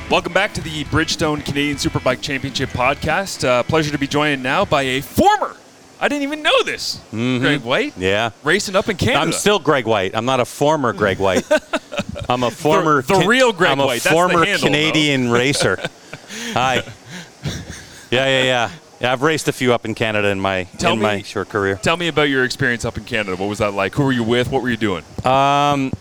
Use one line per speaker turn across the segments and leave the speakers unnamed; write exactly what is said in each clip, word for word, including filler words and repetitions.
Welcome back to the Bridgestone Canadian Superbike Championship podcast. Uh, pleasure to be joined now by a former, I didn't even know this,
mm-hmm.
Greg White.
Yeah.
Racing up in Canada.
I'm still Greg White. I'm not a former Greg White. I'm a former.
The, the real Greg
I'm a
White.
former
That's the handle,
Canadian racer. Hi. Yeah, yeah, yeah. Yeah, I've raced a few up in Canada in my
tell
in
me,
my short career.
Tell me about your experience up in Canada. What was that like? Who were you with? What were you doing?
Um,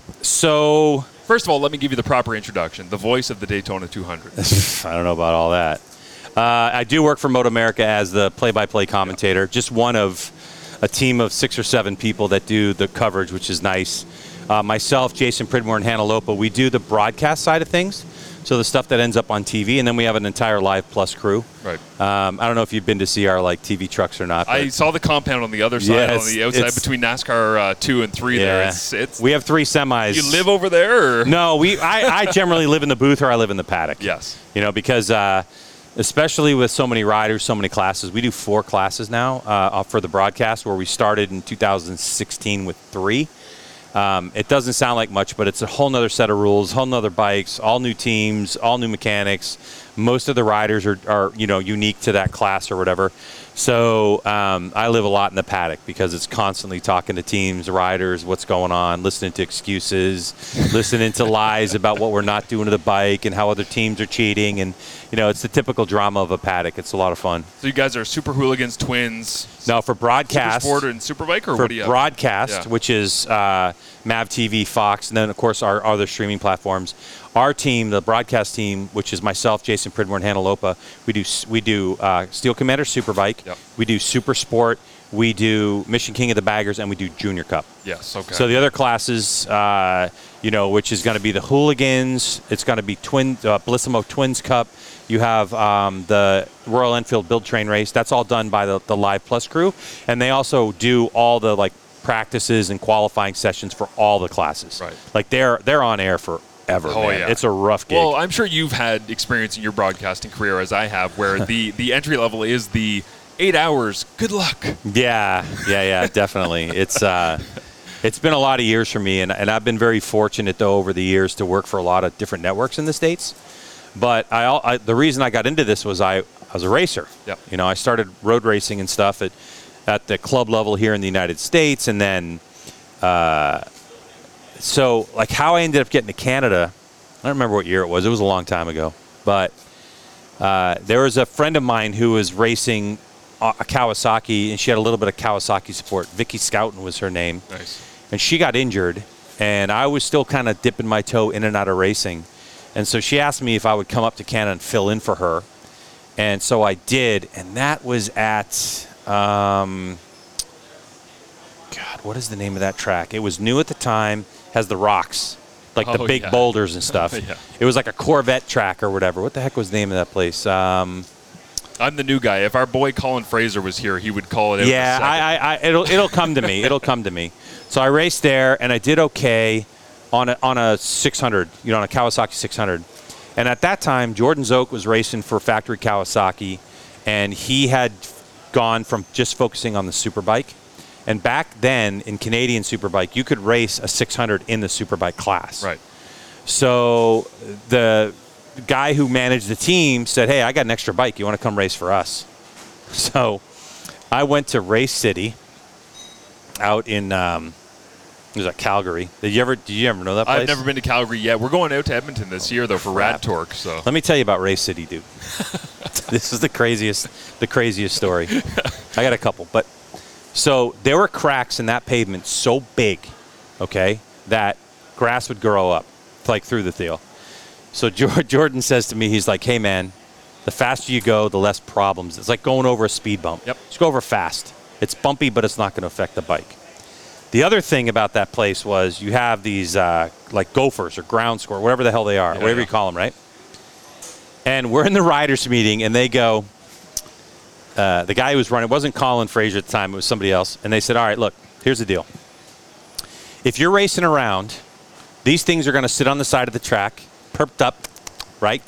so
first of all, let me give you the proper introduction. The voice of the Daytona two hundred.
I don't know about all that. Uh, I do work for Moto America as the play-by-play commentator. Yep. Just one of a team of six or seven people that do the coverage, which is nice. Uh, myself, Jason Pridmore, and Hannah Lopa, we do the broadcast side of things. So the stuff that ends up on T V, and then we have an entire Live Plus crew.
Right.
Um, I don't know if you've been to see our like T V trucks or not.
I saw the compound on the other side,
yeah,
on the outside between NASCAR uh, two and three.
Yeah.
There, it's, it's.
We have three semis.
You live over there? Or?
No, we. I, I generally live in the booth, or I live in the paddock.
Yes.
You know, because uh, especially with so many riders, so many classes, we do four classes now uh, for the broadcast, where we started in two thousand sixteen with three. Um, it doesn't sound like much, but it's a whole nother set of rules, whole nother bikes, all new teams, all new mechanics. Most of the riders are, are you know, unique to that class or whatever. So um, I live a lot in the paddock because it's constantly talking to teams, riders, what's going on, listening to excuses, listening to lies about what we're not doing to the bike and how other teams are cheating. And, you know, it's the typical drama of a paddock. It's a lot of fun.
So you guys are Super Hooligans, Twins.
No, for broadcast.
Super Sport and Superbike, or
for
what do you have?
broadcast,
Yeah.
which is uh, Mav T V, Fox, and then, of course, our other streaming platforms. Our team, the broadcast team, which is myself, Jason Pridmore, and Hannah Lopa, we do we do uh, Steel Commander Superbike,
Yep.
we do Super Sport, we do Mission King of the Baggers, and we do Junior Cup.
Yes, okay.
So the other classes, uh, you know, which is going to be the Hooligans, it's going to be Twin uh, Bellissimo Twins Cup. You have um, the Royal Enfield Build Train Race. That's all done by the, the Live Plus crew, and they also do all the like practices and qualifying sessions for all the classes.
Right.
Like they're they're on air forever.
Oh,
man.
yeah.
It's a rough gig.
Well, I'm sure you've had experience in your broadcasting career, as I have, where the, the entry level is the eight hours. Good luck.
Yeah, yeah, yeah, definitely. It's uh, it's been a lot of years for me, and, and I've been very fortunate, though, over the years to work for a lot of different networks in the States. But I, I the reason I got into this was I, I was a racer.
Yep.
You know, I started road racing and stuff at, at the club level here in the United States, and then uh, so like how I ended up getting to Canada, I don't remember what year it was. It was a long time ago. But uh, there was a friend of mine who was racing a Kawasaki, and she had a little bit of Kawasaki support. Vicky Scouten was her name.
Nice.
And she got injured, and I was still kind of dipping my toe in and out of racing. And so she asked me if I would come up to Canada and fill in for her. And so I did, and that was at, um, God, what is the name of that track? It was new at the time, has the rocks, like the
Oh,
big
yeah.
boulders and stuff.
Yeah.
It was like a Corvette track or whatever. What the heck was the name of that place? Um,
I'm the new guy. If our boy Colin Fraser was here, he would call it out.
Yeah,
in a second.
I, I, I, it'll it'll come to me. It'll come to me. So I raced there, and I did okay on a on a six hundred, you know, on a Kawasaki six hundred. And at that time, Jordan Zoke was racing for Factory Kawasaki, and he had gone from just focusing on the Superbike. And back then, in Canadian Superbike, you could race a six hundred in the Superbike class.
Right.
So the guy who managed the team said, hey, I got an extra bike. You want to come race for us? So I went to Race City out in um, it was at Calgary. Did you ever did you ever know that place?
I've never been to Calgary yet. We're going out to Edmonton this year, though, for
Crap.
Rad Torque. So
Let me tell you about Race City, dude. This is the craziest the craziest story. I got a couple, but so there were cracks in that pavement so big, okay, that grass would grow up like through the deal. So Jordan says to me, he's like, hey, man, the faster you go, the less problems. It's like going over a speed bump.
Yep.
Just go over fast. It's bumpy, but it's not going to affect the bike. The other thing about that place was you have these uh, like gophers or ground squirrel, whatever the hell they are,
Yeah,
whatever
yeah.
you call them, right? And we're in the riders meeting, and they go, uh, the guy who was running, it wasn't Colin Fraser at the time, it was somebody else. And they said, all right, look, here's the deal. If you're racing around, these things are going to sit on the side of the track, perked up, right?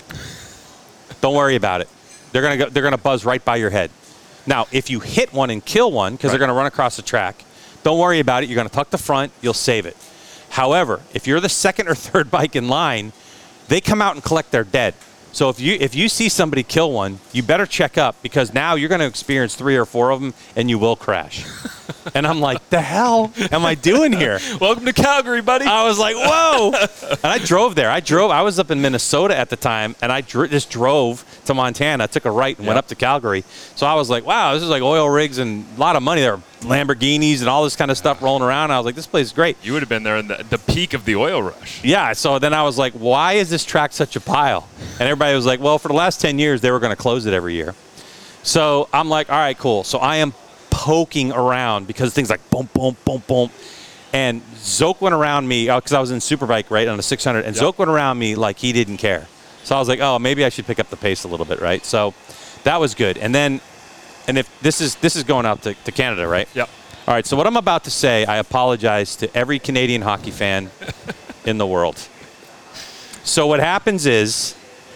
Don't worry about it. They're going to go, they're going to buzz right by your head. Now, if you hit one and kill one, because
Right.
they're going to run across the track, don't worry about it. You're going to tuck the front. You'll save it. However, if you're the second or third bike in line, they come out and collect their dead. So if you if you see somebody kill one, you better check up, because now you're going to experience three or four of them, and you will crash. And I'm like, the hell am I doing here?
Welcome to Calgary, buddy.
I was like, whoa. And I drove there. I drove. I was up in Minnesota at the time, and I dr- just drove to Montana, took a right, and
yep.
went up to Calgary. So I was like, wow, this is like oil rigs and a lot of money. There were Lamborghinis and all this kind of stuff rolling around. I was like, this place is great.
You would have been there in the, the peak of the oil rush.
Yeah, so then I was like, why is this track such a pile? And everybody was like, well, for the last ten years, they were going to close it every year. So I'm like, all right, cool. So I am poking around, because things like boom, boom, boom, boom. And Zoke went around me, because I was in Superbike, right, on a six hundred. And yep. Zoke went around me like he didn't care. So I was like, oh, maybe I should pick up the pace a little bit, right? So that was good. And then, and if this is this is going out to, to Canada, right?
Yep.
All right, so what I'm about to say, I apologize to every Canadian hockey fan in the world. So what happens is,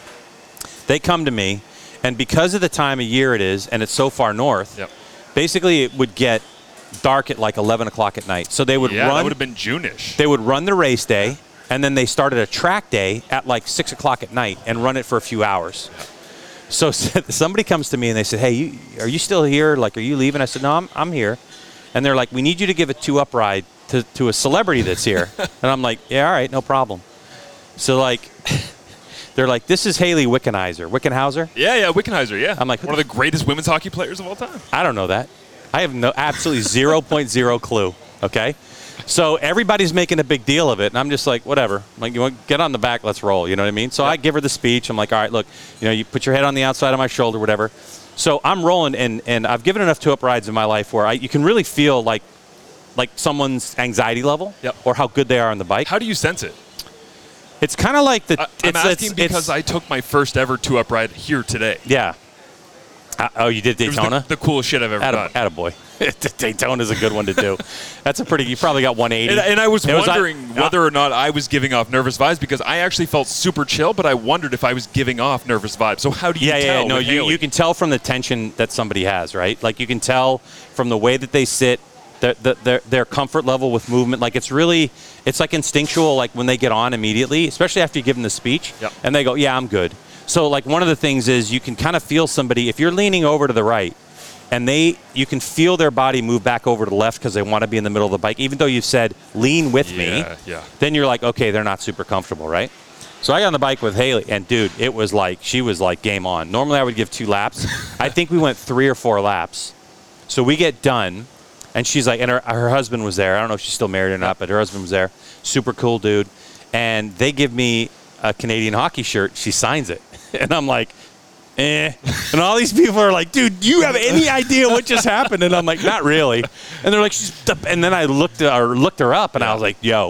they come to me, and because of the time of year it is, and it's so far north,
yep.
basically it would get dark at like eleven o'clock at night. So they would
yeah,
run.
that would have been June-ish.
They would run the race day, and then they started a track day at like six o'clock at night and run it for a few hours. So somebody comes to me and they said, hey, you, are you still here? Like, are you leaving? I said, no, I'm, I'm here. And they're like, we need you to give a two-up ride to, to a celebrity that's here. And I'm like, yeah, all right, no problem. So, like, they're like, this is Haley Wickenheiser. Wickenhauser?
Yeah, yeah, Wickenheiser, yeah.
I'm like,
one of the greatest women's hockey players of all time.
I don't know that. I have no absolutely zero point zero clue, okay? So everybody's making a big deal of it, and I'm just like, whatever. I'm like, you want to get on the back, let's roll, you know what I mean? So yep. I give her the speech. I'm like, all right, look, you know, you put your head on the outside of my shoulder, whatever. So I'm rolling, and, and I've given enough two-up rides in my life where I, you can really feel like like someone's anxiety level
yep.
or how good they are on the bike.
How do you sense it?
It's kind of like the.
I, I'm
it's,
asking
it's,
because
it's,
I took my first ever two-up ride here today.
Yeah. Uh, oh, you did Daytona?
It was the, the coolest shit I've ever
Atta,
done.
Attaboy. Daytona's a good one to do. That's a pretty. You probably got one eighty.
And, and I was
it
wondering
was, uh,
whether or not I was giving off nervous vibes, because I actually felt super chill, but I wondered if I was giving off nervous vibes. So how do you
yeah,
tell?
Yeah, yeah. No,
with
you,
Haley?
you can tell from the tension that somebody has, right? Like you can tell from the way that they sit, the, the, their their comfort level with movement. Like it's really, it's like instinctual. Like when they get on immediately, especially after you give them the speech,
yep.
and they go, "Yeah, I'm good." So like one of the things is you can kind of feel somebody if you're leaning over to the right. And they, you can feel their body move back over to the left because they want to be in the middle of the bike. Even though you've said, lean with
yeah,
me,
yeah.
then you're like, okay, they're not super comfortable, right? So I got on the bike with Haley, and dude, it was like, she was like game on. Normally I would give two laps. I think we went three or four laps. So we get done, and she's like, and her, her husband was there. I don't know if she's still married or not, but her husband was there. Super cool dude. And they give me a Canadian hockey shirt. She signs it. And I'm like, eh. And all these people are like, dude, do you have any idea what just happened? And I'm like, not really. And they're like, she's and then I looked or looked her up, and yeah. I was like, yo,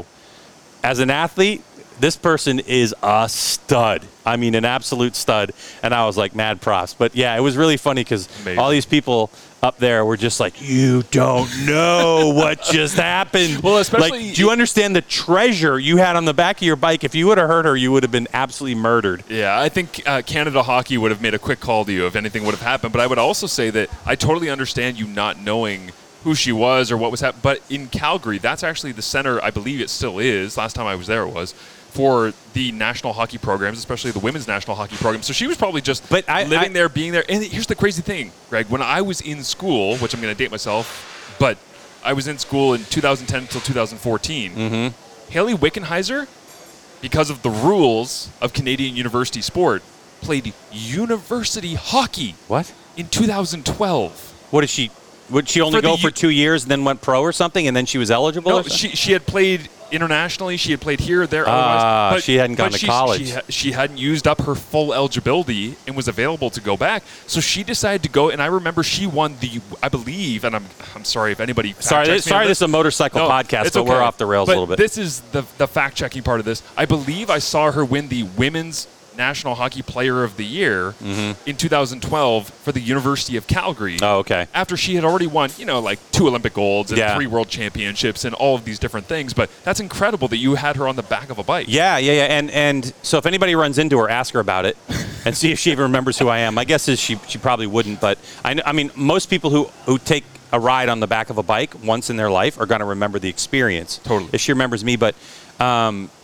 as an athlete, this person is a stud. I mean, an absolute stud. And I was like, mad props. But yeah, it was really funny because all these people up there were just like, you don't know what just happened.
Well, especially,
like, do you understand the treasure you had on the back of your bike? If you would have hurt her, you would have been absolutely murdered.
Yeah, I think uh, Canada Hockey would have made a quick call to you if anything would have happened. But I would also say that I totally understand you not knowing who she was or what was happening. But in Calgary, that's actually the center, I believe it still is, last time I was there it was, for the national hockey programs, especially the women's national hockey program. So she was probably just
but I,
living
I,
there, being there. And here's the crazy thing, Greg. When I was in school, which I'm going to date myself, but I was in school in two thousand ten until two thousand fourteen,
mm-hmm.
Haley Wickenheiser, because of the rules of Canadian university sport, played university hockey.
What?
In two thousand twelve.
What did she... Would she only
for
go
the,
for two years and then went pro or something, and then she was eligible?
No,
or
she she had played internationally. She had played here, there,
uh,
otherwise. But,
she hadn't gone
but
to
she,
college.
She, she hadn't used up her full eligibility and was available to go back. So she decided to go, and I remember she won the, I believe, and I'm I'm sorry if anybody
sorry this, sorry this is a motorcycle
no,
podcast, but
okay.
we're off the rails
but
a little bit.
This is the the fact checking part of this. I believe I saw her win the women's National Hockey Player of the Year
mm-hmm.
in two thousand twelve for the University of Calgary.
Oh, okay.
After she had already won, you know, like two Olympic golds and
yeah.
three world championships and all of these different things. But that's incredible that you had her on the back of a bike.
Yeah, yeah, yeah. And and so if anybody runs into her, ask her about it and see if she even remembers who I am. My guess is she she probably wouldn't. But I, I mean, most people who, who take a ride on the back of a bike once in their life are going to remember the experience.
Totally.
If she remembers me. But um,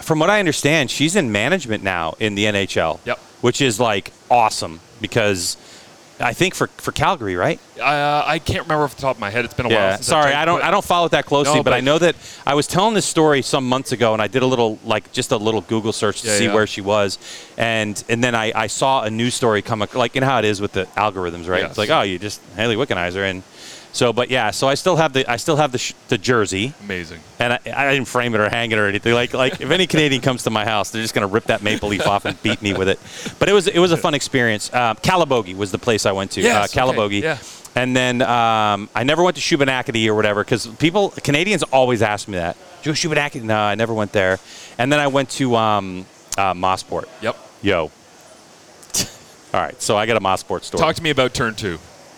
from what I understand, she's in management now in the N H L.
Yep.
Which is like awesome because I think for, for Calgary, right?
Uh, I can't remember off the top of my head. It's been a while
Yeah.
since
Sorry,
checked,
I don't
but-
I don't follow it that closely,
No,
but,
but-
I know that I was telling this story some months ago, and I did a little like just a little Google search to
Yeah,
see
yeah.
where she was, and and then I, I saw a news story come ac- like you know how it is with the algorithms, right?
Yes.
It's like oh, you just Haley Wickenheiser, and so but yeah, so I still have the I still have the sh- the jersey.
Amazing.
And I, I didn't frame it or hang it or anything. Like, like if any Canadian comes to my house, they're just going to rip that maple leaf off and beat me with it. But it was it was a fun experience. Uh, Calabogie was the place I went to.
Yes,
uh,
okay,
Calabogie.
yeah.
And then um, I never went to Shubenacadie or whatever because people, Canadians always ask me that. Did you go to Shubenacadie? No, I never went there. And then I went to um, uh, Mossport.
Yep.
Yo. All right, so I got a Mossport story.
Talk to me about turn two.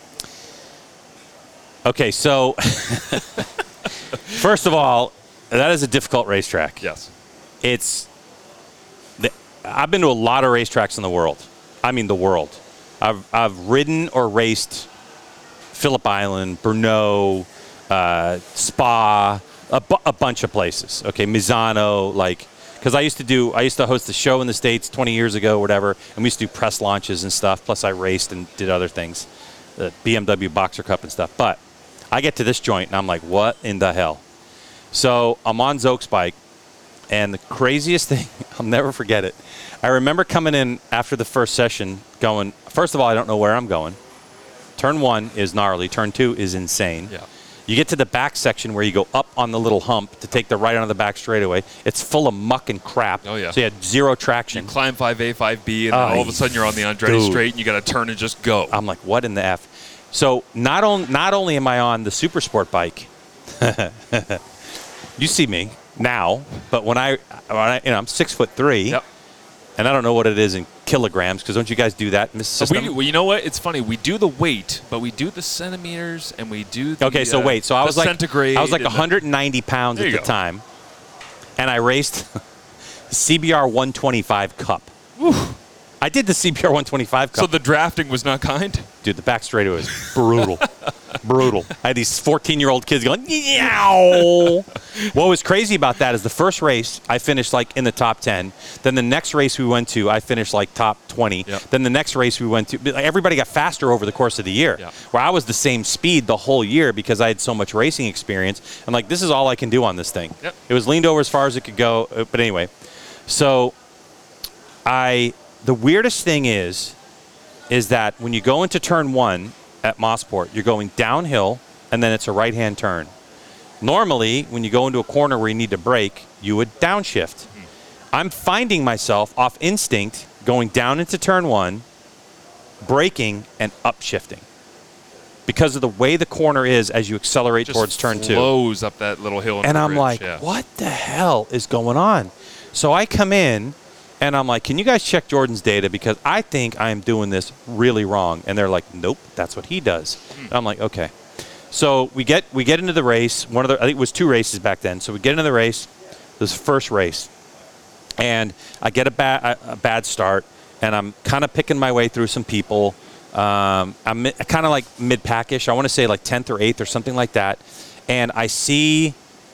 Okay, so first of all, that is a difficult racetrack.
Yes.
It's the, I've been to a lot of racetracks in the world. I mean the world. I've I've ridden or raced Phillip Island, Brno, uh, Spa, a, bu- a bunch of places. Okay, Misano, like because I used to do I used to host a show in the States twenty years ago, or whatever, and we used to do press launches and stuff. Plus, I raced and did other things, the B M W Boxer Cup and stuff. But I get to this joint and I'm like, what in the hell? So I'm on Zoke's bike. And the craziest thing, I'll never forget it. I remember coming in after the first session going, first of all, I don't know where I'm going. Turn one is gnarly. Turn two is insane.
Yeah.
You get to the back section where you go up on the little hump to take the right onto the back straightaway. It's full of muck and crap.
Oh, yeah.
So you had zero traction.
You climb five A, five B, and then
Oh,
all of a sudden you're on the Andretti
dude.
straight, and you got to turn and just go.
I'm like, what in the F? So not, on, not only am I on the Super Sport bike, you see me now, but when I, when I you know, I'm six foot three.
Yep.
And I don't know what it is in kilograms, because don't you guys do that in this
We
system?
do, well, you know what? It's funny. We do the weight, but we do the centimeters, and we do the
Okay, so
uh,
wait. So I
the
was like,
centigrade.
I was like
and the-
one hundred ninety pounds
There
at
you
the
go.
time, and I raced the C B R one twenty-five Cup. I did the C B R one twenty-five Cup.
So the drafting was not kind?
Dude, the back straightaway was brutal. Brutal. I had these fourteen-year-old kids going, yow. What was crazy about that is the first race, I finished like in the top ten. Then the next race we went to, I finished like top twenty.
Yep.
Then the next race we went to, like, everybody got faster over the course of the year.
Yeah.
Where I was the same speed the whole year because I had so much racing experience. I'm like, this is all I can do on this thing.
Yep.
It was leaned over as far as it could go. uh, But anyway, so I, the weirdest thing is, is that when you go into turn one at Mossport, you're going downhill, and then it's a right-hand turn. Normally, when you go into a corner where you need to brake, you would downshift. I'm finding myself off instinct going down into turn one, braking, and upshifting because of the way the corner is as you accelerate
Just
towards turn two.
flows up that little hill. into
And
the
I'm
ridge,
like,
yeah.
what the hell is going on? So I come in, and I'm like, can you guys check Jordan's data? Because I think I am doing this really wrong. And they're like, nope, that's what he does. And I'm like, okay. So we get we get into the race. One of the I think it was two races back then. So we get into the race. This first race, and I get a bad a bad start, and I'm kind of picking my way through some people. Um, I'm kind of like mid-packish. I want to say like tenth or eighth or something like that. And I see,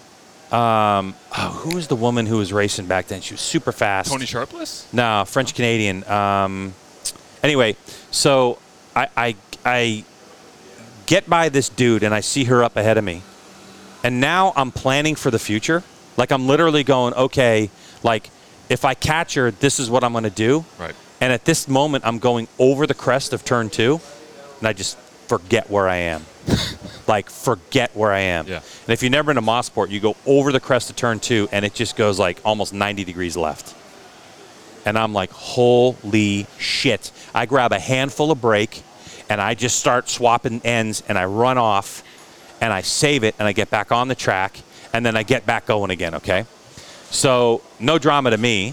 um, oh, who was the woman who was racing back then? She was super fast.
Tony Sharpless?
No, French Canadian. Um, anyway, so I, I I get by this dude and I see her up ahead of me, and now I'm planning for the future. Like I'm literally going, okay, like if I catch her, this is what I'm going to do.
Right.
And at this moment, I'm going over the crest of turn two, and I just forget where I am. Like forget where I am.
Yeah.
And if you've never been to Mossport, you go over the crest of turn two, and it just goes like almost ninety degrees left. And I'm like, holy shit. I grab a handful of brake, and I just start swapping ends, and I run off, and I save it, and I get back on the track, and then I get back going again, okay? So no drama to me.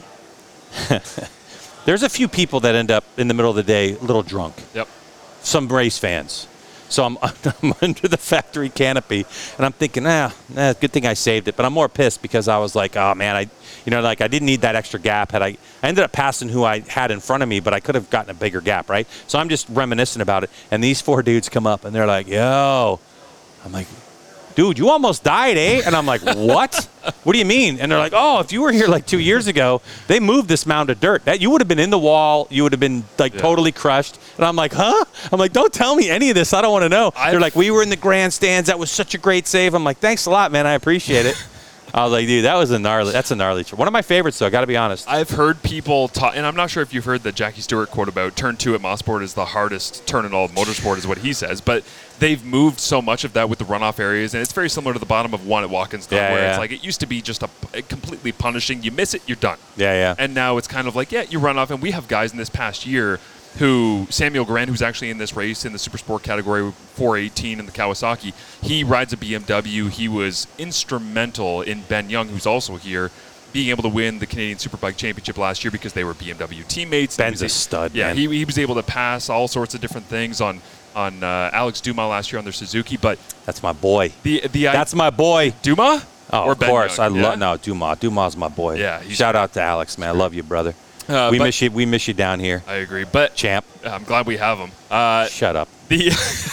There's a few people that end up in the middle of the day a little drunk.
Yep.
Some race fans. So I'm, I'm under the factory canopy, and I'm thinking, ah, nah, good thing I saved it. But I'm more pissed because I was like, oh man, I, you know, like I didn't need that extra gap. Had I, I ended up passing who I had in front of me, but I could have gotten a bigger gap, right? So I'm just reminiscing about it. And these four dudes come up, and they're like, yo, I'm like, dude, you almost died, eh? And I'm like, what? What do you mean? And they're like, oh, if you were here like two years ago, they moved this mound of dirt. That you would have been in the wall. You would have been like yeah. totally crushed. And I'm like, huh? I'm like, don't tell me any of this. I don't want to know. I've, they're like, we were in the grandstands. That was such a great save. I'm like, thanks a lot, man. I appreciate it. I was like, dude, that was a gnarly. That's a gnarly. One of my favorites, though. Got to be honest.
I've heard people talk, and I'm not sure if you've heard the Jackie Stewart quote about turn two at Mosport is the hardest turn in all of motorsport, is what he says. But they've moved so much of that with the runoff areas, and it's very similar to the bottom of one at Watkins Glen,
yeah,
where
yeah.
it's like it used to be just a, a completely punishing. You miss it, you're done.
Yeah, yeah.
And now it's kind of like, yeah, you run off, and we have guys in this past year who, Samuel Grant, who's actually in this race in the super sport category, four eighteen in the Kawasaki, he rides a B M W. He was instrumental in Ben Young, who's also here, being able to win the Canadian Superbike Championship last year because they were B M W teammates.
Ben's a stud,
Yeah,
man.
he, he was able to pass all sorts of different things on on uh, Alex Dumas last year on their Suzuki. But
that's my boy.
The the
That's my boy.
Dumas?
Oh,
or
of
Ben
course.
Young?
I
Yeah?
love no Dumas. Dumas is my boy.
Yeah, he's
Shout
great.
out to Alex, man. I love you, brother.
Uh,
we
but-
miss you. We miss you down here,
I agree, but
champ.
I'm glad we have him. Uh,
Shut up.
the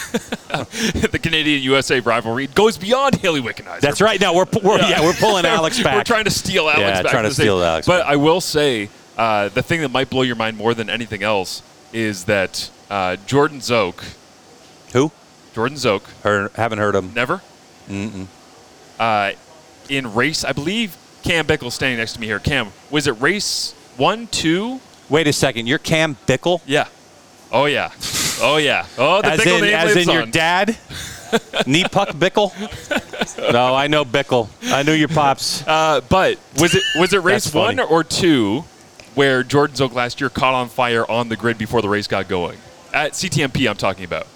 the Canadian U S A rivalry goes beyond Haley Wickenheiser.
That's right. No, we're, we're yeah. we're pulling Alex back.
We're trying to steal Alex
Yeah,
back.
trying to
the same-
steal Alex
But
back.
I will say, uh, the thing that might blow your mind more than anything else is that uh, Jordan Zoke,
Who?
Jordan Zoke,
Heard, haven't heard him.
never,
Mm-mm.
uh, in race, I believe Cam Bickle standing next to me here. Cam, was it race one, two?
Wait a second. You're Cam Bickle?
Yeah. Oh yeah. Oh yeah. Oh, the
As
Bickle
in,
name
as
lives
in your
on.
dad? Knee puck Bickle? No, I know Bickle. I knew your pops.
Uh, but was it was it race
That's funny.
one or two where Jordan Zoke last year caught on fire on the grid before the race got going? At C T M P, I'm talking about.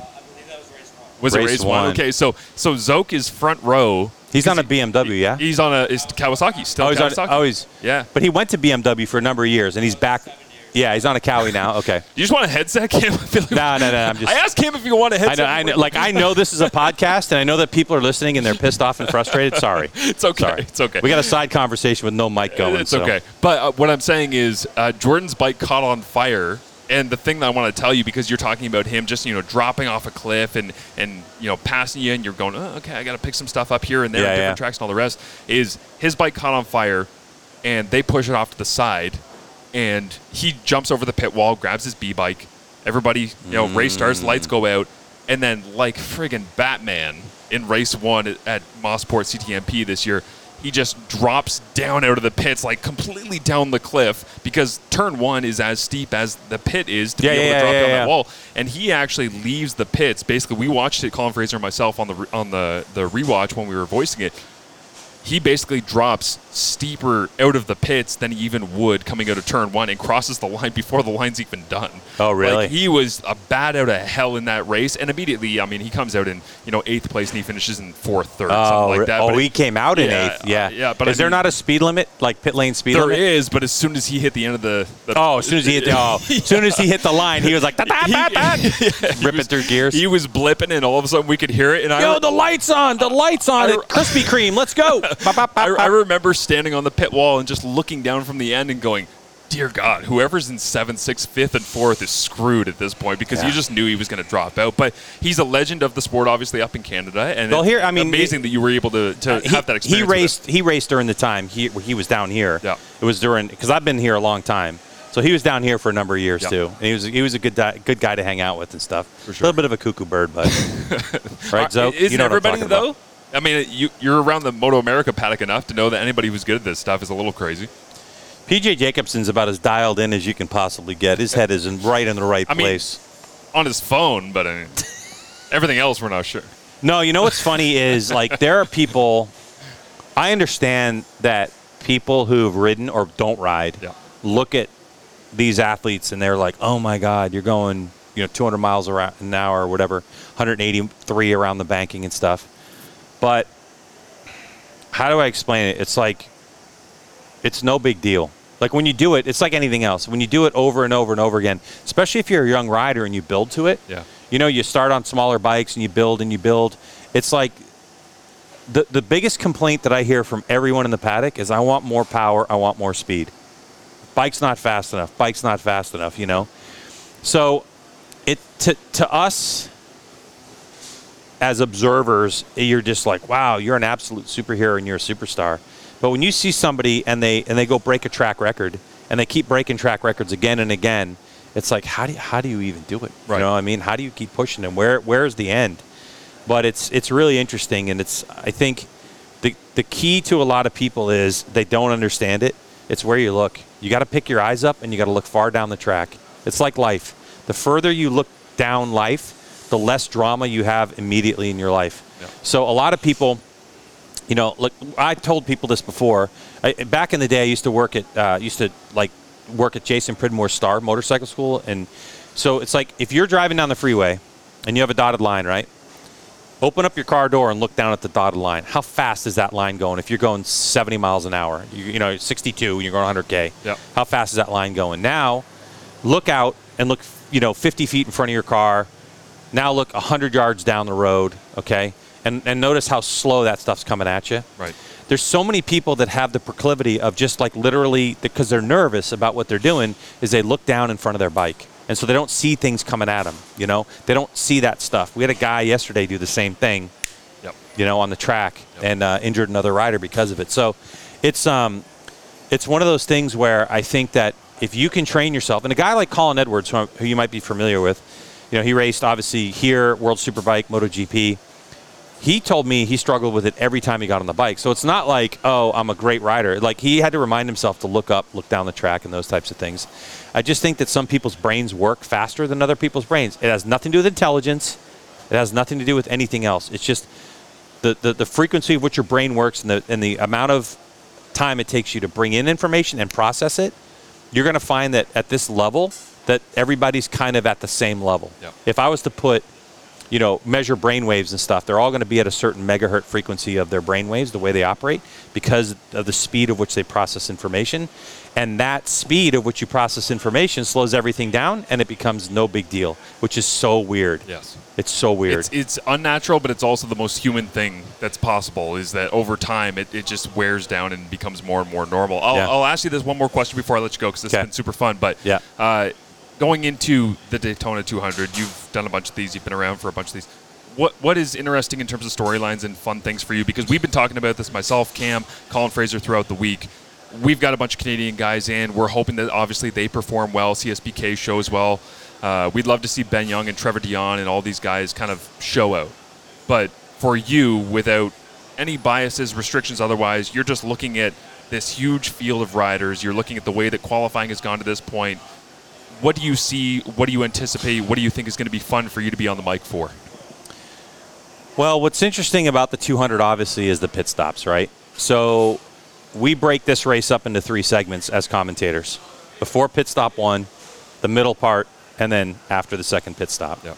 Was
Race
it race one?
one.
Okay, so so Zoke is front row.
He's on a B M W, yeah?
He's on a is Kawasaki still.
Oh, he's on,
Kawasaki.
oh, he's.
yeah.
But he went to B M W for a number of years, and he's back. Yeah, he's on a Cowie now. Okay.
You just want a headset, Cam? I feel like
No, no, no. I'm just.
I asked Cam if you want a
I
headset.
know, I know. Like I know this is a podcast, and I know that people are listening and they're pissed off and frustrated. Sorry.
It's okay.
Sorry.
It's okay.
We got a side conversation with no mic going.
It's
so.
okay. But uh, what I'm saying is uh, Jordan's bike caught on fire. And the thing that I want to tell you, because you're talking about him just, you know, dropping off a cliff and, and you know, passing you, and you're going, oh, okay, I got to pick some stuff up here and there,
Yeah,
and different
yeah.
tracks and all the rest, is his bike caught on fire, and they push it off to the side, and he jumps over the pit wall, grabs his B-bike, everybody, you know, race starts, lights go out, and then like friggin' Batman in race one at, at Mosport C T M P this year, he just drops down out of the pits, like completely down the cliff, because turn one is as steep as the pit is to
Yeah,
be able
yeah,
to drop
yeah,
down
yeah.
that wall. And he actually leaves the pits. Basically, we watched it, Colin Fraser and myself, on the re- on the the rewatch when we were voicing it. He basically drops steeper out of the pits than he even would coming out of turn one, and crosses the line before the line's even done.
Oh, really?
Like, he was a bat out of hell in that race, and immediately, I mean, he comes out in you know eighth place and he finishes in fourth, third,
Oh,
something like
re-
that.
oh
But
he
it-
came out in
yeah,
eighth. Yeah.
uh, yeah, but
is
I
there
mean-
not a speed limit, like pit lane speed
There
limit?
is, but as soon as he hit the end of the, the
Oh, as soon as he hit the oh, as soon as he hit the line, he was like, da, da, da, da. ripping through gears.
He was blipping, and all of a sudden we could hear it. And
Yo,
I,
the lights on, the lights on
I-
at Krispy Kreme. Let's go. Bop, bop, bop,
I, I
bop.
remember standing on the pit wall and just looking down from the end and going, dear God, whoever's in seventh, sixth, fifth, and fourth is screwed at this point, because
Yeah.
you just knew he was going to drop out. But he's a legend of the sport, obviously, up in Canada. And
Well,
it's
here- I mean,
amazing
it-
that you were able to, to
he,
have that experience.
he
with
raced. He raced during the time he he was down here.
Yeah.
It was during because I've been here a long time, so he was down here for a number of years
Yeah.
too. And he was he was a good di- good guy to hang out with and stuff.
For
A
sure.
little bit of a cuckoo bird, but right, Zoe?
Isn't
You know what I'm
everybody,
talking
though?
about.
I mean, you, you're around the Moto America paddock enough to know that anybody who's good at this stuff is a little crazy.
P J Jacobson's about as dialed in as you can possibly get. His head is in right in the right
I mean,
place.
On his phone, but I mean, everything else we're not sure.
No, you know what's funny is like there are people. I understand that people who've ridden or don't ride
Yeah.
look at these athletes and they're like, "Oh my God, you're going, you know, two hundred miles around an hour or whatever, one hundred eighty-three around the banking and stuff." But how do I explain it? It's like it's no big deal. Like when you do it, it's like anything else. When you do it over and over and over again, especially if you're a young rider and you build to it.
Yeah.
You know, you start on smaller bikes and you build and you build. It's like the the biggest complaint that I hear from everyone in the paddock is I want more power, I want more speed. Bike's not fast enough. Bike's not fast enough, you know. So it to to us as observers, you're just like, wow, you're an absolute superhero and you're a superstar. But when you see somebody and they and they go break a track record and they keep breaking track records again and again, it's like, how do you, how do you even do it?
Right.
You know what I mean? How do you keep pushing them? Where where's the end? But it's it's really interesting, and it's I think the the key to a lot of people is they don't understand it. It's where you look. You got to pick your eyes up and you got to look far down the track. It's like life. The further you look down life, the less drama you have immediately in your life.
Yeah.
So a lot of people, you know, look, I told people this before. I, back in the day, I used to work at, uh, used to like work at Jason Pridmore's Star Motorcycle School, and so it's like if you're driving down the freeway and you have a dotted line, right? Open up your car door and look down at the dotted line. How fast is that line going? If you're going seventy miles an hour, you, you know, sixty-two, and you're going one hundred K.
Yep.
How fast is that line going? Now, look out and look, you know, fifty feet in front of your car. Now look one hundred yards down the road, okay? And and notice how slow that stuff's coming at you.
Right.
There's so many people that have the proclivity of just like literally, because they're nervous about what they're doing, is they look down in front of their bike. And so they don't see things coming at them, you know? They don't see that stuff. We had a guy yesterday do the same thing,
Yep.
you know, on the track
Yep.
and uh, injured another rider because of it. So it's um, it's one of those things where I think that if you can train yourself, and a guy like Colin Edwards, who, who you might be familiar with, you know, he raced obviously here, World Superbike, MotoGP. He told me he struggled with it every time he got on the bike. So it's not like, oh, I'm a great rider. Like he had to remind himself to look up, look down the track and those types of things. I just think that some people's brains work faster than other people's brains. It has nothing to do with intelligence. It has nothing to do with anything else. It's just the, the, the frequency of which your brain works and the, and the amount of time it takes you to bring in information and process it. You're going to find that at this level that everybody's kind of at the same level.
Yep.
If I was to put, you know, measure brain waves and stuff, they're all going to be at a certain megahertz frequency of their brain waves, the way they operate, because of the speed of which they process information. And that speed of which you process information slows everything down, and it becomes no big deal, which is so weird.
Yes.
It's so weird.
It's, it's unnatural, but it's also the most human thing that's possible, is that over time it, it just wears down and becomes more and more normal. I'll,
Yeah.
I'll ask you this one more question before I let you go, because this
Okay.
has been super fun. But
Yeah.
uh, going into the Daytona two hundred, you've done a bunch of these. You've been around for a bunch of these. What What is interesting in terms of storylines and fun things for you? Because we've been talking about this, myself, Cam, Colin Fraser, throughout the week. We've got a bunch of Canadian guys in. We're hoping that obviously they perform well. C S B K shows well. Uh, we'd love to see Ben Young and Trevor Dion and all these guys kind of show out. But for you, without any biases, restrictions otherwise, you're just looking at this huge field of riders. You're looking at the way that qualifying has gone to this point. What do you see? What do you anticipate? What do you think is going to be fun for you to be on the mic for?
Well, what's interesting about the two hundred, obviously, is the pit stops, right? So we break this race up into three segments as commentators. Before pit stop one, the middle part, and then after the second pit stop.
Yeah.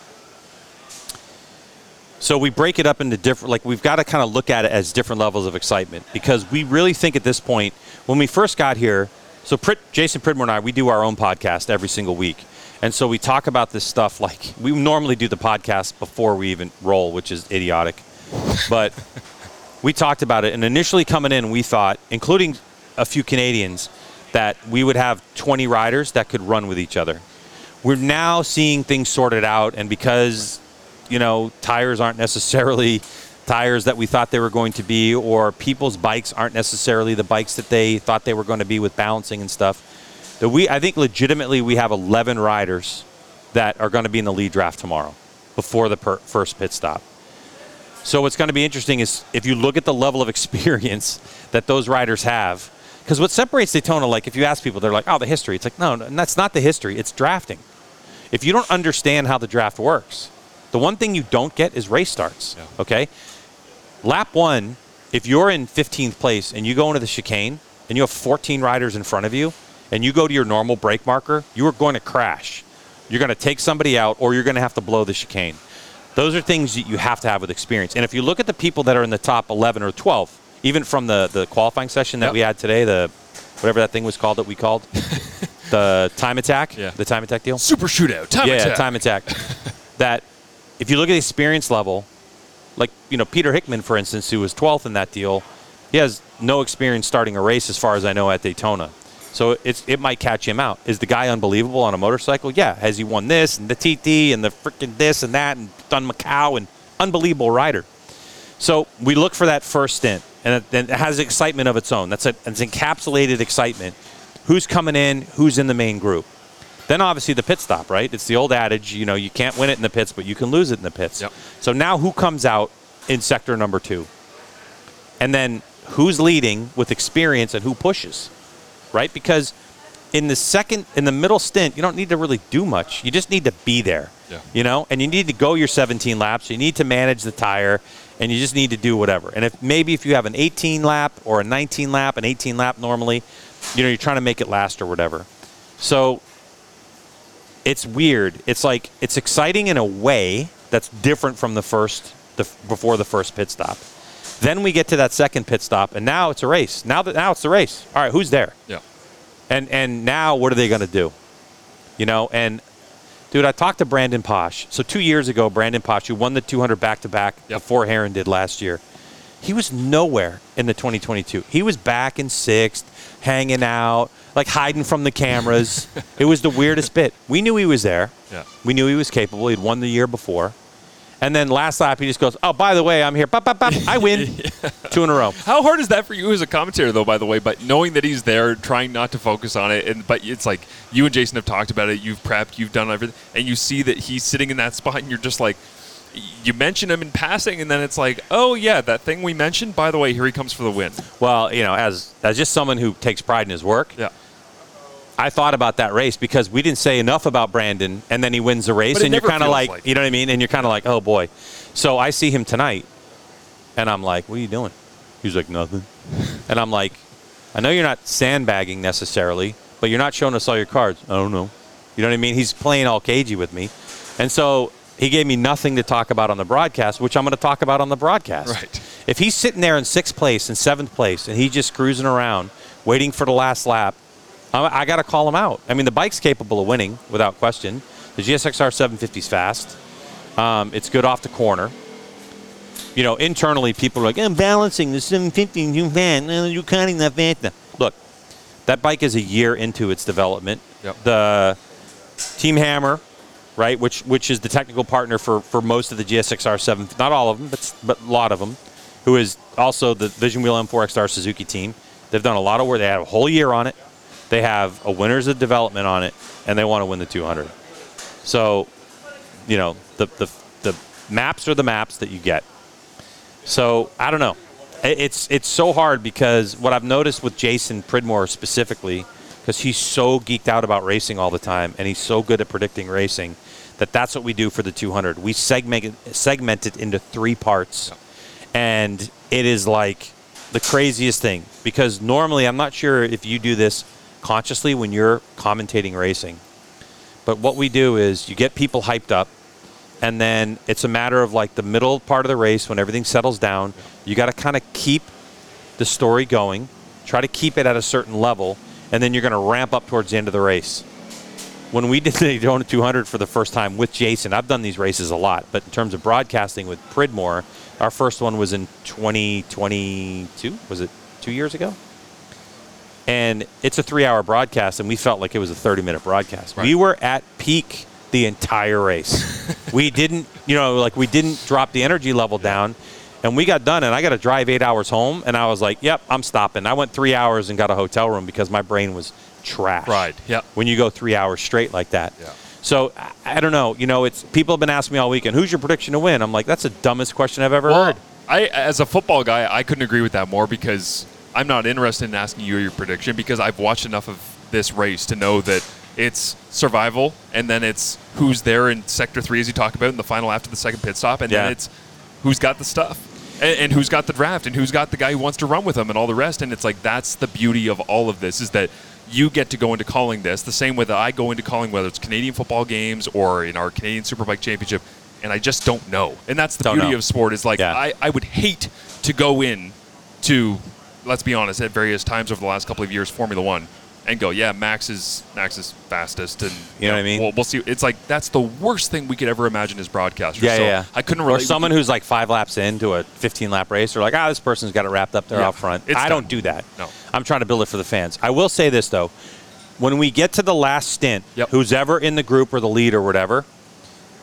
So we break it up into different, like we've got to kind of look at it as different levels of excitement, because we really think at this point, when we first got here, so Prit, Jason Pridmore and I, we do our own podcast every single week. And so we talk about this stuff like, we normally do the podcast before we even roll, which is idiotic. But we talked about it, and initially coming in, we thought, including a few Canadians, that we would have twenty riders that could run with each other. We're now seeing things sorted out, and because, you know, tires aren't necessarily tires that we thought they were going to be, or people's bikes aren't necessarily the bikes that they thought they were going to be with balancing and stuff, that we, I think legitimately we have eleven riders that are going to be in the lead draft tomorrow before the per- first pit stop. So what's going to be interesting is if you look at the level of experience that those riders have, because what separates Daytona, like if you ask people, they're like, oh, the history. It's like, no, no, that's not the history. It's drafting. If you don't understand how the draft works, the one thing you don't get is race starts,
Yeah.
okay? Lap one, if you're in fifteenth place and you go into the chicane and you have fourteen riders in front of you and you go to your normal brake marker, you are going to crash. You're going to take somebody out, or you're going to have to blow the chicane. Those are things that you have to have with experience. And if you look at the people that are in the top eleven or twelve, even from the, the qualifying session that
Yep.
we had today, the whatever that thing was called that we called, the time attack,
Yeah.
the time attack deal?
Super shootout. Time
yeah,
attack.
time attack. That if you look at the experience level, like, you know, Peter Hickman, for instance, who was twelfth in that deal, he has no experience starting a race as far as I know at Daytona. So it's it might catch him out. Is the guy unbelievable on a motorcycle? Yeah. Has he won this and the T T and the freaking this and that and done Macau? And unbelievable rider. So we look for that first stint, and it, and it has excitement of its own. That's a, it's encapsulated excitement. Who's coming in? Who's in the main group? Then obviously the pit stop, right? It's the old adage, you know, you can't win it in the pits, but you can lose it in the pits.
Yep.
So now who comes out in sector number two? And then who's leading with experience and who pushes, right? Because in the second, in the middle stint, you don't need to really do much. You just need to be there,
yeah.
you know? And you need to go your seventeen laps. You need to manage the tire, and you just need to do whatever. And if maybe if you have an eighteen lap or a nineteen lap, an eighteen lap normally, you know, you're trying to make it last or whatever. So it's weird. It's like, it's exciting in a way that's different from the first, the before the first pit stop. Then we get to that second pit stop, and now it's a race. Now that now it's the race. All right, who's there?
Yeah.
And and now what are they going to do? You know, and dude, I talked to Brandon Posh. So two years ago, Brandon Posh, who won the two hundred back-to-back
yep.
before Heron did last year, he was nowhere in the twenty twenty-two. He was back in sixth, hanging out, like hiding from the cameras. It was the weirdest bit. We knew he was there.
Yeah.
We knew he was capable. He'd won the year before. And then last lap, he just goes, oh, by the way, I'm here. Bop, bop, bop. I win. yeah. Two in a row.
How hard is that for you as a commentator, though, by the way, but knowing that he's there, trying not to focus on it, and but it's like you and Jason have talked about it, you've prepped, you've done everything, and you see that he's sitting in that spot, and you're just like, you mention him in passing, and then it's like, oh, yeah, that thing we mentioned, by the way, here he comes for the win.
Well, you know, as as just someone who takes pride in his work,
yeah.
I thought about that race because we didn't say enough about Brandon, and then he wins the race, and you're kind of like, like, you know what I mean? And you're kind of like, oh, boy. So I see him tonight, and I'm like, what are you doing? He's like, nothing. And I'm like, I know you're not sandbagging necessarily, but you're not showing us all your cards. I don't know. You know what I mean? He's playing all cagey with me. And so he gave me nothing to talk about on the broadcast, which I'm going to talk about on the broadcast.
Right.
If he's sitting there in sixth place and seventh place, and he's just cruising around, waiting for the last lap, I, I got to call him out. I mean, the bike's capable of winning, without question. The G S X R seven fifty is fast. Um, it's good off the corner. You know, internally, people are like, I'm balancing the seven fifty, you fan, you're cutting that fast. Look, that bike is a year into its development.
Yep.
The Team Hammer, right, which which is the technical partner for, for most of the G S X R seven, not all of them, but, but a lot of them, who is also the Vision Wheel M four X Star Suzuki team. They've done a lot of work. They have a whole year on it. They have a winners of development on it, and they want to win the two hundred. So, you know, the, the the maps are the maps that you get. So, I don't know. It's it's so hard because what I've noticed with Jason Pridmore specifically, because he's so geeked out about racing all the time, and he's so good at predicting racing, that that's what we do for the two hundred. We segment it, segment it into three parts, and it is like the craziest thing. Because normally, I'm not sure if you do this consciously when you're commentating racing, but what we do is you get people hyped up, and then it's a matter of like the middle part of the race when everything settles down. You got to kind of keep the story going, try to keep it at a certain level, and then you're going to ramp up towards the end of the race. When we did the Daytona two hundred for the first time with Jason, I've done these races a lot, but in terms of broadcasting with Pridmore, our first one was in twenty twenty-two. Was it two years ago? And it's a three-hour broadcast, and we felt like it was a thirty-minute broadcast. Right. We were at peak the entire race. we didn't, you know, like we didn't drop the energy level down, and we got done, and I got to drive eight hours home, and I was like, yep, I'm stopping. I went three hours and got a hotel room because my brain was trash.
Right, yeah.
When you go three hours straight like that.
Yeah.
So, I, I don't know. You know, it's people have been asking me all weekend, who's your prediction to win? I'm like, that's the dumbest question I've ever
well,
heard.
I, as a football guy, I couldn't agree with that more because I'm not interested in asking you your prediction because I've watched enough of this race to know that it's survival, and then it's who's there in Sector three, as you talked about, in the final after the second pit stop, and
yeah.
then it's who's got the stuff, and, and who's got the draft, and who's got the guy who wants to run with them, and all the rest. And it's like that's the beauty of all of this is that you get to go into calling this the same way that I go into calling whether it's Canadian football games or in our Canadian Superbike Championship, and I just don't know. And that's the
don't
beauty
know.
of sport is like
yeah.
I, I would hate to go in to, let's be honest, at various times over the last couple of years, Formula One, and go, yeah, Max is Max is fastest, and
you know what I mean.
We'll, we'll see. It's like that's the worst thing we could ever imagine as broadcasters.
Yeah,
so
yeah.
I couldn't relate.
Or someone who's like five laps into a fifteen lap race, or like, ah, this person's got it wrapped up there
yeah,
out front.
I
done. don't do that.
No,
I'm trying to build it for the fans. I will say this though, when we get to the last stint,
yep.
who's ever in the group or the lead or whatever,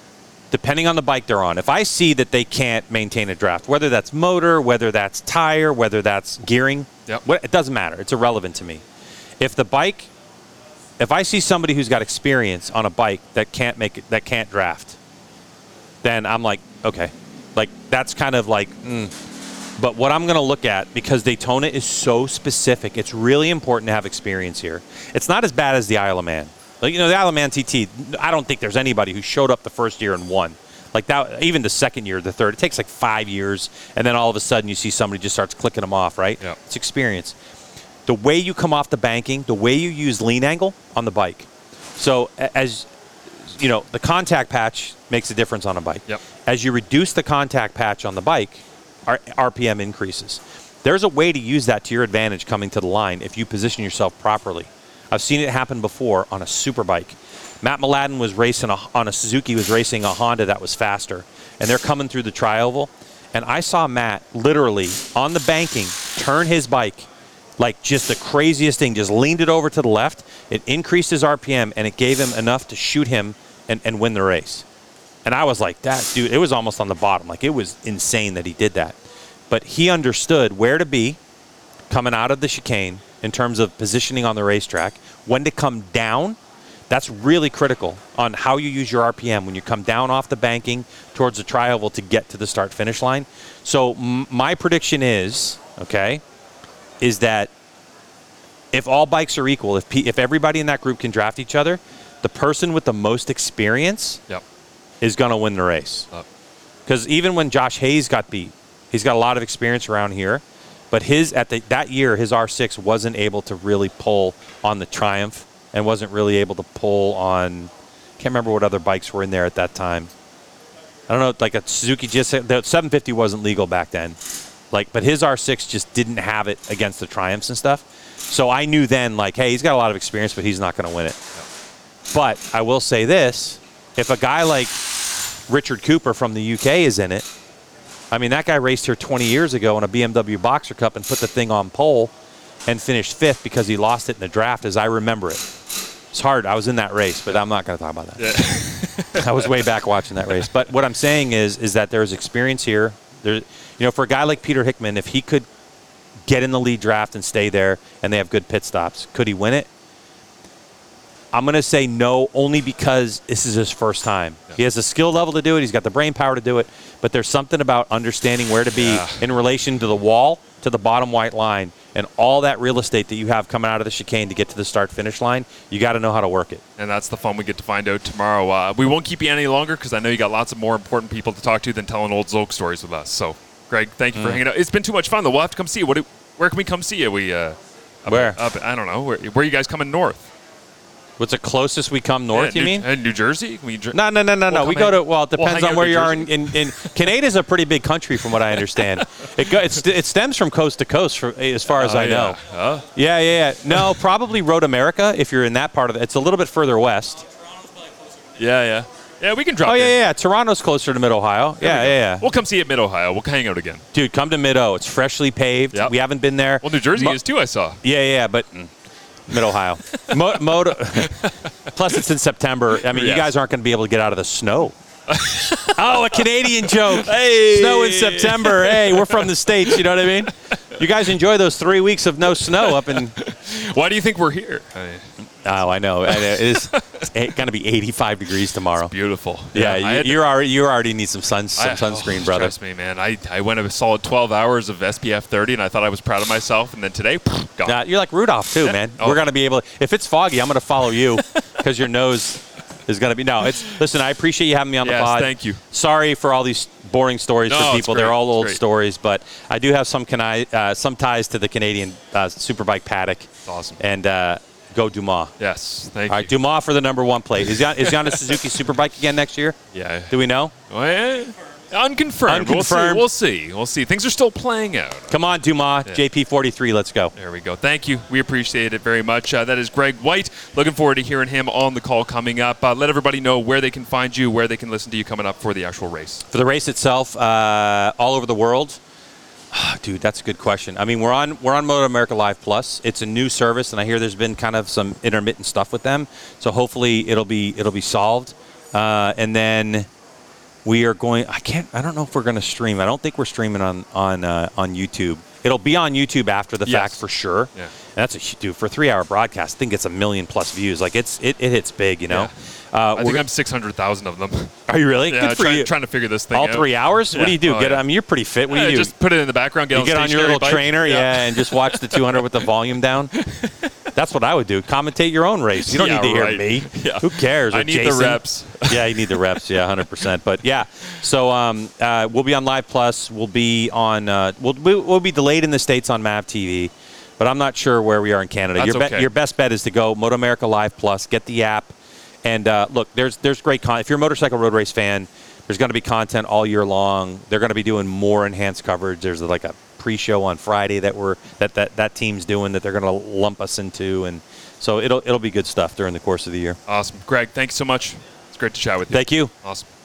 depending on the bike they're on, if I see that they can't maintain a draft, whether that's motor, whether that's tire, whether that's gearing,
Yep.
what, it doesn't matter. It's irrelevant to me. If the bike, if I see somebody who's got experience on a bike that can't make it, that can't draft, then I'm like, okay, like that's kind of like, mm. But what I'm going to look at, because Daytona is so specific, it's really important to have experience here. It's not as bad as the Isle of Man. Like, you know, the Isle of Man T T, I don't think there's anybody who showed up the first year and won. Like that, even the second year, the third, it takes like five years, and then all of a sudden you see somebody just starts clicking them off, right?
Yep.
It's experience. The way you come off the banking, the way you use lean angle on the bike. So as, you know, the contact patch makes a difference on a bike.
Yep.
As you reduce the contact patch on the bike, our R P M increases. There's a way to use that to your advantage coming to the line if you position yourself properly. I've seen it happen before on a super bike. Matt Mladen was racing a, on a Suzuki, was racing a Honda that was faster, and they're coming through the tri-oval, and I saw Matt literally on the banking turn his bike like just the craziest thing, just leaned it over to the left. It increased his R P M, and it gave him enough to shoot him and, and win the race. And I was like, that dude, it was almost on the bottom. Like, it was insane that he did that. But he understood where to be coming out of the chicane in terms of positioning on the racetrack, when to come down. That's really critical on how you use your R P M when you come down off the banking towards the tri-oval to get to the start-finish line. So m- my prediction is, okay, is that if all bikes are equal, if P- if everybody in that group can draft each other, the person with the most experience
Yep.
is going to win the race. Because even when Josh Hayes got beat, he's got a lot of experience around here, but his at the, that year, his R six wasn't able to really pull on the Triumph and wasn't really able to pull on, can't remember what other bikes were in there at that time. I don't know, like a Suzuki G S, the seven fifty wasn't legal back then. Like, but his R six just didn't have it against the Triumphs and stuff. So I knew then, like, hey, he's got a lot of experience, but he's not going to win it. But I will say this, if a guy like Richard Cooper from the U K is in it, I mean, that guy raced here twenty years ago in a B M W Boxer Cup and put the thing on pole and finished fifth because he lost it in the draft, as I remember it. It's hard. I was in that race, but I'm not going to talk about that. Yeah. I was way back watching that race. But what I'm saying is is that there's experience here. There, you know, for a guy like Peter Hickman, if he could get in the lead draft and stay there and they have good pit stops, could he win it? I'm going to say no, only because this is his first time. Yeah. He has the skill level to do it. He's got the brain power to do it. But there's something about understanding where to be yeah. in relation to the wall, to the bottom white line, and all that real estate that you have coming out of the chicane to get to the start-finish line. You got to know how to work it. And
that's the fun we get to find out tomorrow. Uh, we won't keep you any longer because I know you got lots of more important people to talk to than telling old Zolk stories with us. So, Greg, thank you mm. for hanging out. It's been too much fun, though. We'll have to come see you. What do, where can we come see you? We uh, up,
Where?
Up, I don't know. Where, where are you guys coming north?
What's the closest we come north,
yeah,
you
New,
mean?
Uh, New Jersey? We dr-
no, no, no, no,
we'll
no. We go to, well, it depends
we'll
on where you are. In, in, in Canada's a pretty big country from what I understand. it, go, it, it stems from coast to coast for, as far as uh, I know.
Yeah. Huh?
yeah, yeah, yeah. No, probably Road America if you're in that part of it. It's a little bit further west.
Yeah, yeah. Yeah, we can drop
Oh, yeah,
in.
yeah. Toronto's closer to Mid-Ohio. Yeah, yeah, yeah.
We'll come see you at Mid-Ohio. We'll hang out again.
Dude, come to Mid-O. It's freshly paved. Yep. We haven't been there.
Well, New Jersey
Mo-
is too, I saw.
Yeah, yeah, but... Mm. Mid-Ohio. Mo- moto- Plus, it's in September. I mean, yes. You guys aren't going to be able to get out of the snow. Oh, a Canadian joke.
Hey.
Snow in September. Hey, we're from the States. You know what I mean? You guys enjoy those three weeks of no snow up in...
Why do you think we're here?
Oh, I know. It is going to be eighty-five degrees tomorrow.
It's beautiful.
Yeah, yeah you, you're already you already need some sun some I, sunscreen,
oh,
brother.
Trust me, man. I, I went a solid twelve hours of S P F thirty, and I thought I was proud of myself. And then today, pff, gone.
Nah, you're like Rudolph too, yeah. man. Oh. We're going to be able. If it's foggy, I'm going to follow you because your nose is going to be. No, it's. Listen, I appreciate you having me on
yes,
the pod.
Thank you.
Sorry for all these boring stories
no,
for people. They're all
it's
old
great.
stories, but I do have some cani- uh, some ties to the Canadian uh, Superbike paddock.
That's awesome.
And. Uh, Go Dumas.
Yes, thank
All
you.
right, Dumas for the number one plate. Is he on, is he on a Suzuki Superbike again next year?
Yeah.
Do we know?
Well, yeah. Unconfirmed.
Unconfirmed.
We'll see. We'll see. We'll see. Things are still playing out.
Come on, Dumas. Yeah. J P forty-three, let's go.
There we go. Thank you. We appreciate it very much. Uh, that is Greg White. Looking forward to hearing him on the call coming up. Uh, let everybody know where they can find you, where they can listen to you coming up for the actual race.
For the race itself, uh, all over the world. Oh, dude, that's a good question. I mean, we're on we're on Moto America Live Plus. It's a new service, and I hear there's been kind of some intermittent stuff with them. So hopefully it'll be it'll be solved. Uh, and then we are going. I can't. I don't know if we're going to stream. I don't think we're streaming on on uh, on YouTube. It'll be on YouTube after the
Yes.
fact for sure.
Yeah.
And that's a dude for a three-hour broadcast. I think it's a million plus views. Like it's it, it hits big, you know.
Yeah.
Uh,
I think I'm six hundred thousand of them.
Are you really?
Yeah,
Good for
trying,
you.
trying to figure this thing
All
out.
three hours? What do
Yeah.
you do?
Oh,
get?
yeah.
I mean, you're pretty fit. What do
Yeah,
you do?
Just put it in the background. Get
You
on
get on your
stationary
little
bike.
trainer, yeah. and just watch the two hundred with the volume down. That's what I would do. Commentate your own race. You don't
Yeah,
need to
right.
hear me.
Yeah.
Who cares? Or
I need
Jason.
the reps.
Yeah, you need the reps. Yeah, one hundred percent. But yeah, so um, uh, we'll be on Live Plus. We'll be on. Uh, we'll we'll be delayed in the States on Mav T V, but I'm not sure where we are in Canada.
That's
your, be-
okay.
your best bet is to go Moto America Live Plus. Get the app, and uh, look, there's there's great content. If you're a motorcycle road race fan, there's going to be content all year long. They're going to be doing more enhanced coverage. There's like a pre-show on Friday that we're that that, that team's doing that they're going to lump us into, and so it'll it'll be good stuff during the course of the year.
Awesome. Greg, thanks so much. It's great to chat with you.
Thank you.
Awesome.